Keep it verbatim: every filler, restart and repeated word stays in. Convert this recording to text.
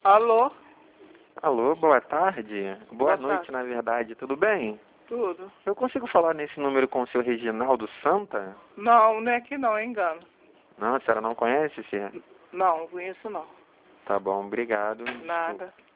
Alô? Alô, boa tarde. Boa, Boa noite, tarde. na verdade. Tudo bem? Tudo. Eu consigo falar nesse número com o seu Reginaldo Santa? Não, não é aqui não, é engano. Não, a senhora não conhece, Fia? Não, não conheço não. Tá bom, obrigado. Nada.